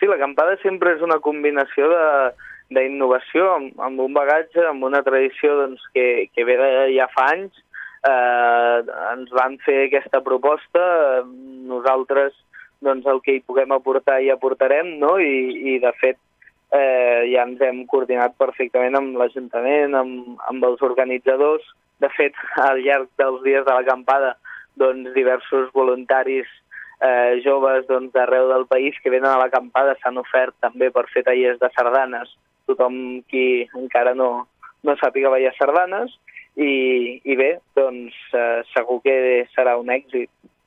Sí, l'acampada sempre és una combinació d'innovació amb un bagatge, amb una tradició doncs, que ve de ja fa anys. Ens van fer aquesta proposta, nosaltres doncs, el que hi puguem aportar hi aportarem, no? I de fet ja ens hem coordinat perfectament amb l'Ajuntament, amb els organitzadors. De fet, al llarg dels dies de l'acampada, doncs, diversos voluntaris joves d'arreu del país que venen a l'acampada s'han ofert també per fer tallers de sardanes. Tothom qui encara no sàpiga ballar sardanes i bé, doncs segur que serà un èxit.